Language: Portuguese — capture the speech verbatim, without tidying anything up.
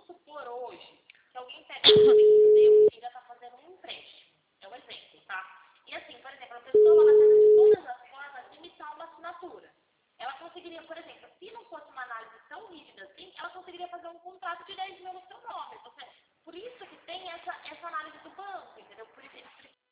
supor hoje que alguém pega um amigo seu e já está fazendo um empréstimo. É um exemplo, tá? E assim, por exemplo, a pessoa ela tenta de todas as formas limitar uma assinatura. Ela conseguiria, por exemplo, se não fosse uma análise tão rígida assim, ela conseguiria fazer um contrato de dez mil no seu nome. Você, por isso que tem essa, essa análise do banco, entendeu? Por isso eles